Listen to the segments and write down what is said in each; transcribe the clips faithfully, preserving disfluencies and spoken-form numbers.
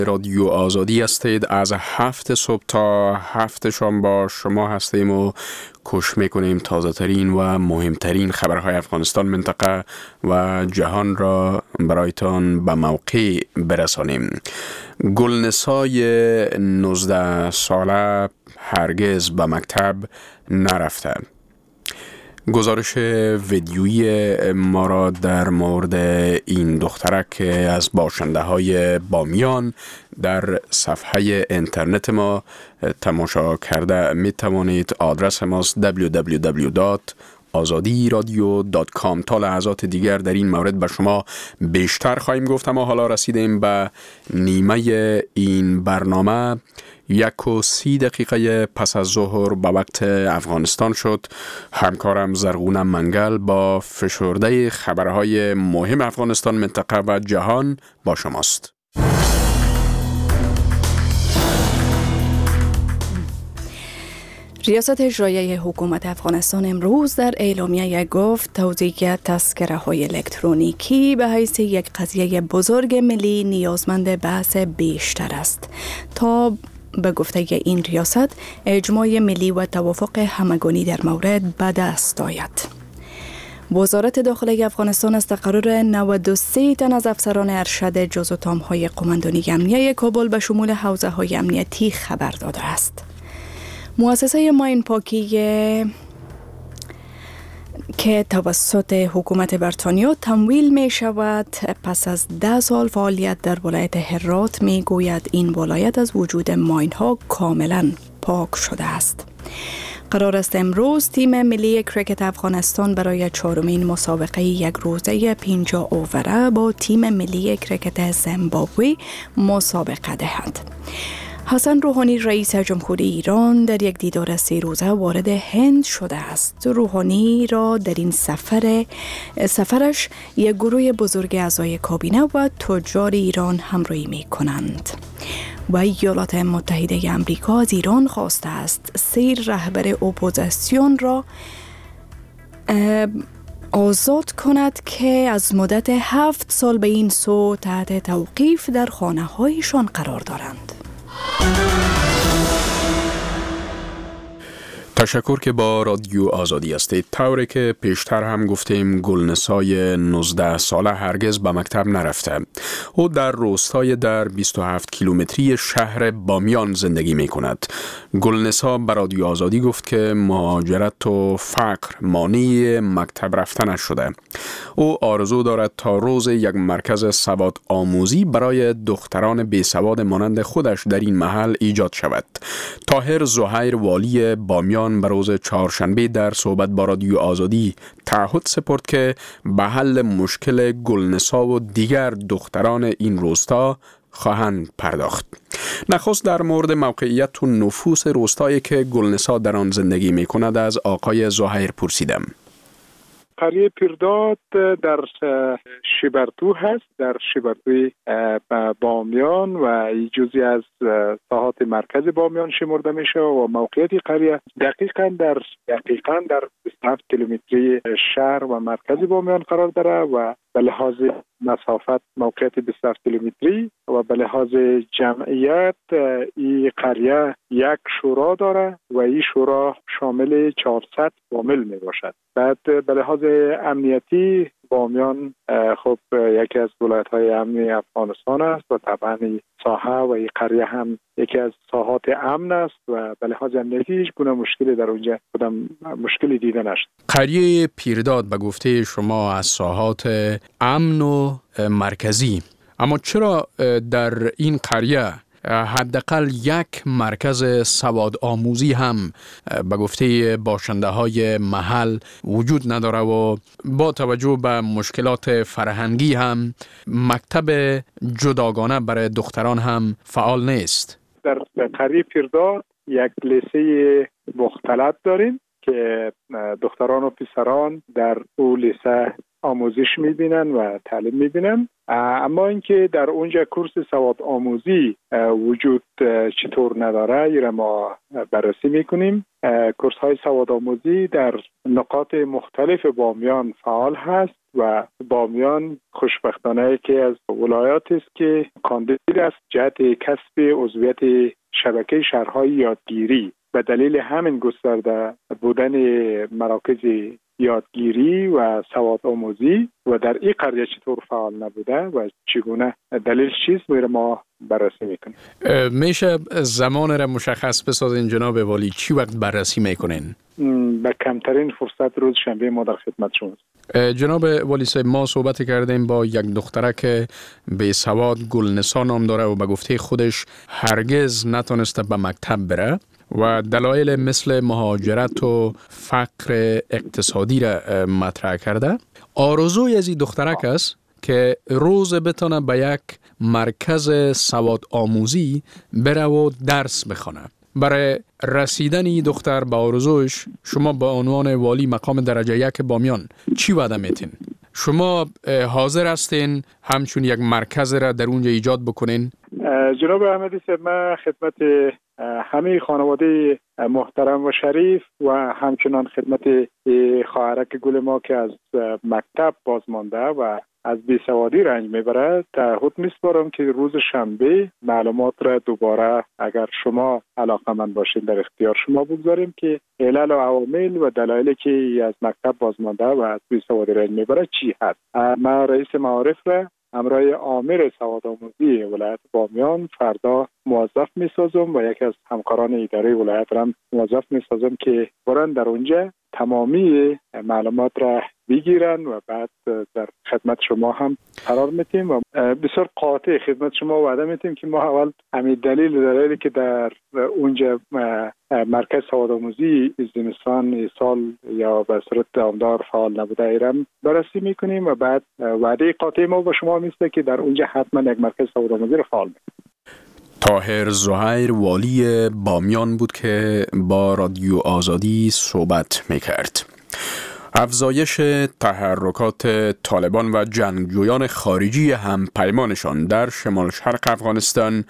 رادیو آزادی هستید. از هفت صبح تا هفت شام با شما هستیم و کوشش میکنیم تازه ترین و مهمترین خبرهای افغانستان، منطقه و جهان را برایتان به موقع برسانیم. گلنسای نوزده ساله هرگز به مکتب نرفته. گزارش ویدیویی ما را در مورد این دخترک که از باشنده های بامیان در صفحه اینترنت ما تماشا کرده می توانید. آدرس ماست دبلیو دبلیو دبلیو دات آزادی رادیو دات کام. تا لحظات دیگر در این مورد به شما بیشتر خواهیم گفت. اما حالا رسیدیم به نیمه این برنامه. یک و سی دقیقه پس از ظهر به وقت افغانستان شد. همکارم زرغون منگل با فشرده خبرهای مهم افغانستان، منطقه و جهان با شماست. ریاست اجرایی حکومت افغانستان امروز در اعلامیه گفت توزیع تذکره های الکترونیکی به حیث یک قضیه بزرگ ملی نیازمند بحث بیشتر است تا به گفته این ریاست اجماع ملی و توافق همگانی در مورد به دست آید. وزارت داخلی افغانستان از تقرر نود و سه تن از افسران ارشد جزو تام‌های قماندانی امنیه کابل به شمول حوزه‌های امنیتی خبر داده است. مؤسسه ماین پاکی که توسط حکومت بریتانیا تمویل می شود پس از ده سال فعالیت در ولایت هرات می گوید این ولایت از وجود ماین ها کاملا پاک شده است. قرار است امروز تیم ملی کریکت افغانستان برای چهارمین مسابقه یک روزه پنجاه اووره با تیم ملی کریکت زیمبابوه مسابقه دهد. حسن روحانی رئیس جمهوری ایران در یک دیدار سه روزه وارد هند شده است. روحانی را در این سفر سفرش یک گروه بزرگ اعضای کابینه و تجار ایران همراهی می کنند. و ایالات متحده آمریکا از ایران خواسته است سه رهبر اپوزیسیون را آزاد کند که از مدت هفت سال به این سو تحت توقیف در خانه هایشان قرار دارند. تشکر که با رادیو آزادی هستید. طوری که پیشتر هم گفتیم گلنسای نوزده ساله هرگز به مکتب نرفته. او در روستای در بیست و هفت کیلومتری شهر بامیان زندگی می کند. گلنسا به رادیو آزادی گفت که مهاجرت و فقر مانع مکتب رفتنش شده. او آرزو دارد تا روز یک مرکز سواد آموزی برای دختران بیسواد مانند خودش در این محل ایجاد شود. طاهر زهیر والی بامیان به روز چهارشنبه در صحبت با رادیو آزادی تعهد سپرد که به حل مشکل گلنسا و دیگر دختران این روستا خواهند پرداخت. نخست در مورد موقعیت و نفوس روستایی که گلنسا در آن زندگی می کند از آقای زهیر پرسیدم. قریه پیرداد در شیبرتو هست، در شیبرتوی بامیان و این جزئی از ساحات مرکز بامیان شمرده میشه و موقعیت قریه دقیقاً در دقیقاً در بیست و هفت کیلومتری شهر و مرکز بامیان قرار داره و به لحاظ مسافت موقعیت بیست و هفت کیلومتری و به لحاظ جمعیت این قریه یک شورا داره و این شورا شامل چهارصد فامیل می باشد. بعد به لحاظ امنیتی بامیان خب یکی از ولایت‌های امنی افغانستان است و طبعاً ساحه و این قریه هم یکی از ساحات امن است و به لحاظ امنیتی هیچ گونه مشکلی در اونجا خودم مشکلی دیده نشد. قریه پیرداد به گفته شما از ساحات امن و مرکزی، اما چرا در این قریه حداقل یک مرکز سواد آموزی هم به گفته باشنده های محل وجود نداره و با توجه به مشکلات فرهنگی هم مکتب جداگانه برای دختران هم فعال نیست؟ در قریه پیرداد یک لیسه مختلط داریم که دختران و پسران در او لیسه آموزش میبینن و تعلیم میبینن. اما اینکه در اونجا کورس سواد آموزی وجود چطور نداره ایره ما بررسی میکنیم. کورس های سواد آموزی در نقاط مختلف بامیان فعال هست و بامیان خوشبختانه که از ولایات است که کاندید است جهت کسب عضویت شبکه شهرهای یادگیری. به دلیل همین گسترده بودن مراکز یادگیری و سواد آموزی و در این قریه چطور فعال نبوده و چگونه دلیل چیست میره ما بررسی میکنیم. میشه زمان را مشخص بسازین جناب والی؟ چی وقت بررسی میکنین؟ به کمترین فرصت روز شنبه ما در خدمت شماست. جناب والی صاحب، ما صحبت کردیم با یک دختره که به سواد گلنسا نام داره و به گفته خودش هرگز نتونسته به مکتب بره و دلایل مثل مهاجرت و فقر اقتصادی را مطرح کرده. آرزوی از این دخترک است که روز بتونه به یک مرکز سواد آموزی بره و درس بخونه. برای رسیدن این دختر به آرزوش شما به عنوان والی مقام درجه یک بامیان چی وعده میتین؟ شما حاضر هستین همچون یک مرکز را در اونجا ایجاد بکنین؟ جناب احمدی صاحب، من خدمت همه خانواده محترم و شریف و همچنان خدمت خواهرک گل ما که از مکتب بازمانده و از بیسوادی رنج میبره تعهد میسپارم که روز شنبه معلومات را دوباره اگر شما علاقه‌مند باشین در اختیار شما بگذاریم که علل و عوامل و دلایلی که از مکتب بازمانده و از بیسوادی رنج میبره چی هست. من رئیس معارف را همراه آمر سواد آموزی ولایت بامیان فردا موظف میسازم و یکی از همکاران اداره ولایت را موظف میسازم که برن در اونجا تمامی معلومات را بگیرن و بعد در خدمت شما هم قرار میتیم و بسیار قاطع خدمت شما وعده میتیم که ما اول همین دلیل دلیلی که در اونجا مرکز سواد آموزی زمستان سال یا به صورت دامدار فعال نبوده ایرم بررسی میکنیم و بعد وعده قاطع ما با شما میسته که در اونجا حتما یک مرکز سواد آموزی رو فعال میکنیم. طاهر زهیر والی بامیان بود که با رادیو آزادی صحبت میکرد. افزایش تحرکات طالبان و جنگجویان خارجی هم پیمانشان در شمال شرق افغانستان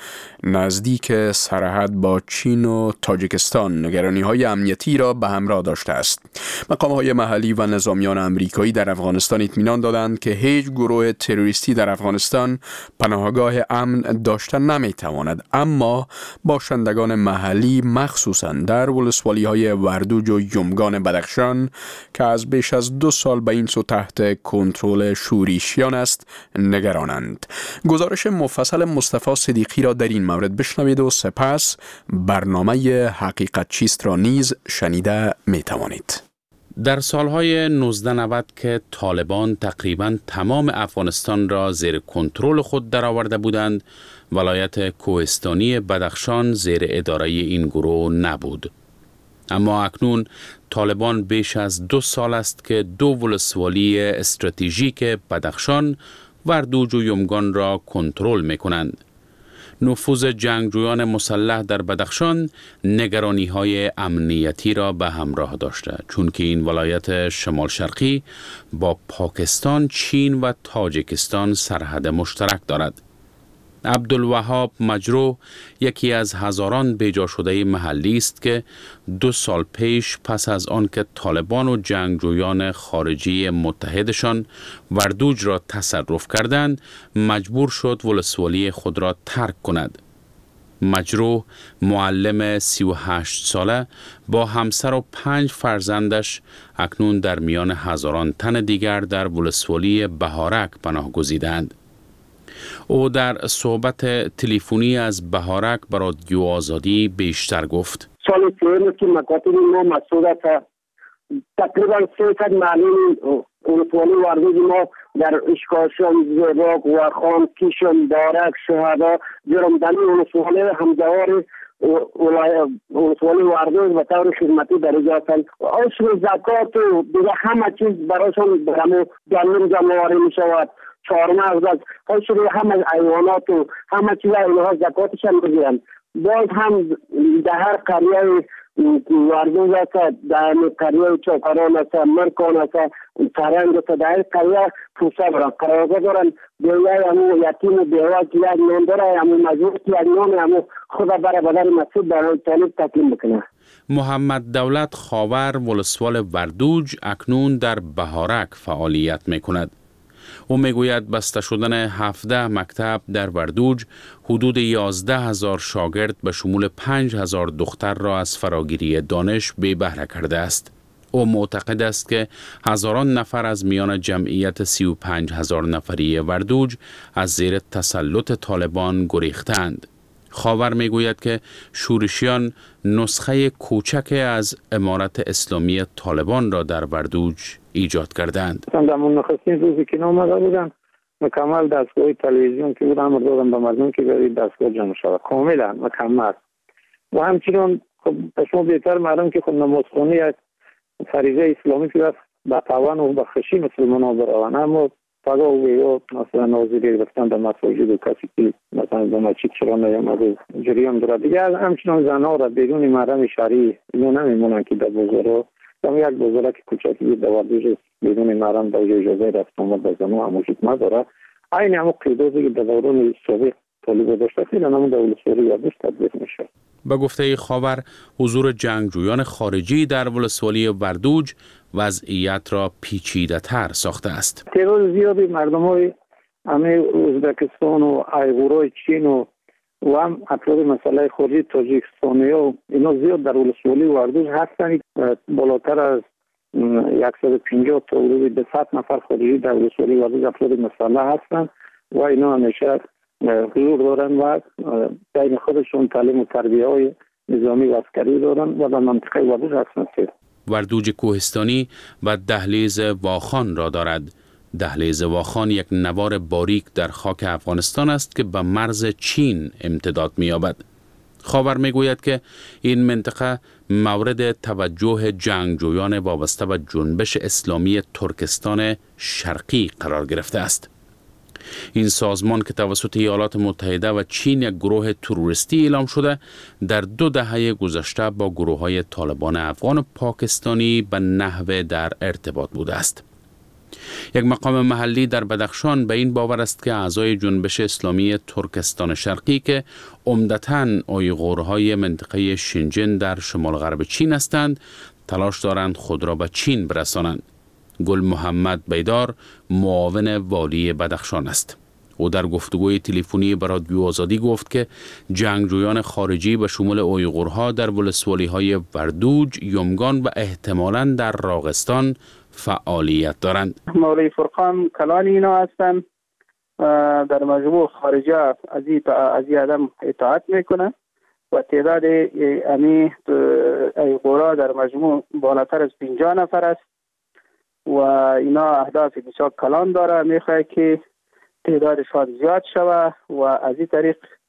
نزدیک سرحد با چین و تاجیکستان نگرانی‌های امنیتی را به همراه داشته است. مقام‌های محلی و نظامیان امریکایی در افغانستان اطمینان دادند که هیچ گروه تروریستی در افغانستان پناهگاه امن داشته نمی‌تواند، اما باشندگان محلی مخصوصاً در ولسوالی‌های وردوج و یمگان بدخشان که از بیش از دو سال به این سو تحت کنترل شوریشیان است نگرانند. گزارش مفصل مصطفی صدیقی را در این مورد بشنوید و سپس برنامه حقیقت چیست را نیز شنیده می توانید. در سالهای نوزده نود که طالبان تقریباً تمام افغانستان را زیر کنترل خود درآورده بودند، ولایت کوهستانی بدخشان زیر اداره این گروه نبود. اما اکنون طالبان بیش از دو سال است که دو ولسوالی استراتژیک بدخشان وردوج و یمگان را کنترل می کنند. نفوذ جنگجویان مسلح در بدخشان نگرانی های امنیتی را به همراه داشته، چون که این ولایت شمال شرقی با پاکستان، چین و تاجیکستان سرحد مشترک دارد. عبدالوهاب مجروح یکی از هزاران بیجا شده محلی است که دو سال پیش پس از آن که طالبان و جنگجویان خارجی متحدشان وردوج را تصرف کردند مجبور شد ولسوالی خود را ترک کند. مجروح معلم سی و هشت ساله با همسر و پنج فرزندش اکنون در میان هزاران تن دیگر در ولسوالی بهارک پناه گزیدند. او در صحبت تلفنی از بهارک با رادیو آزادی بیشتر گفت: سال پیش که مکاتب ما مسئول است، تقریبا سیصد معلم ولسوالی وردوج ما در اشکاشان، زیباک، ورخان، کیشن، بارک، شهدا، جرمدنی ولسوالی همجوار ولسوالی وردوج و طور خدمتی درجه هستند. عشر زکات و دیگه همه چیز برایشان برامو جانم جمعواری می شود. چهارم از عشر همه حیوانات و همه چیز اینها زکاتشان بگیرند. باز هم در هر قریه وردوز است، در قریه چوکران است، مرکان است، سرنگ است، در این قریه پوسه برن قرارگاه دارن. بیایه همون یتیم بیوه که یک نام داره، همون مجبور که یک نام همون خود برای بدن مسعود در طالب تکلیم بکنه. محمد دولت خاور ولسوال وردوج اکنون در بهارک فعالیت می کند. او میگوید بسته شدن هفده مکتب در وردوج حدود یازده هزار شاگرد به شمول پنج هزار دختر را از فراگیری دانش بی بهره کرده است. او معتقد است که هزاران نفر از میان جمعیت سی و پنج هزار نفری وردوج از زیر تسلط طالبان گریختند. خاور میگوید که شورشیان نسخه کوچک از امارت اسلامی طالبان را در وردوج ایجاد کردند. در اون نخستین روزی که آمده بودن مکمل دستگاه تلویزیون که بود امر دادن به مردم که برید دستگاه جمع شود، کاملا مکمل. و همچنین خب شما بهتر معلوم که خب نمازخوانی یک فریضه اسلامی که به توان و به خشی مسلمانان برآورند، اما پگاه و بیگاه مثلا ناظری گرفتن در مساجد و کسی که مثلا به مسجد چرا نیامده جریان داره دیگه. همچنان زنها را بدون محرم شرعی اینو نمیمونن که در بازارها هم یک بازارک کوچکی در وردوج بدون محرم در اجازه رفت آمد به زنها هم وجود نداره. این همون قیدوزی که در دوران سابق طالب داشته خیلی همون در ولسوالی وردوج تطبیق میشه. به گفته خاور حضور جنگجویان خارجی در ولسوالی وردوج وضعیت را پیچیده تر ساخته است. تعداد زیادی مردم های همه ازبکستان و ایغورای چین و و هم افراد مسئله خارجی تاجیکستانی ها اینا زیاد در ولسوالی وردوج هستند. بالاتر از صد و پنجاه تا حدود دویست نفر خارجی در ولسوالی وردوج افراد مسئله هستند و اینا همیشه حضور دارن و بین خودشون تعلیم و تربیه های نظامی و عسکری دارن و در منطقه وردوج هستند. وردوج کوهستانی و دهلیز واخان را دارد. دهلیز واخان یک نوار باریک در خاک افغانستان است که به مرز چین امتداد می‌یابد. خاور میگوید که این منطقه مورد توجه جنگجویان وابسته به جنبش اسلامی ترکستان شرقی قرار گرفته است. این سازمان که توسط ایالات متحده و چین یک گروه تروریستی اعلام شده، در دو دهه گذشته با گروه‌های طالبان افغان و پاکستانی به نحو در ارتباط بوده است. یک مقام محلی در بدخشان به این باور است که اعضای جنبش اسلامی ترکستان شرقی که عمدتاً اویغورهای منطقه شینجن در شمال غرب چین هستند، تلاش دارند خود را به چین برسانند. گل محمد بیدار معاون والی بدخشان است. او در گفتگوی تلفنی با رادیو آزادی گفت که جنگجویان خارجی به شمول اویغورها در ولسوالی‌های وردوج، یمگان و احتمالاً در راغستان فعالیت دارند. مولوی فرقان کلان اینا هستند، در مجموع خارجی از این آدم اطاعت میکنه و تعداد امی اویغورها در مجموع بالاتر از پنجاه نفر است و اینا اهداف بسیار کلان داره، میخواد که تعدادشان زیاد شوه و از این طریق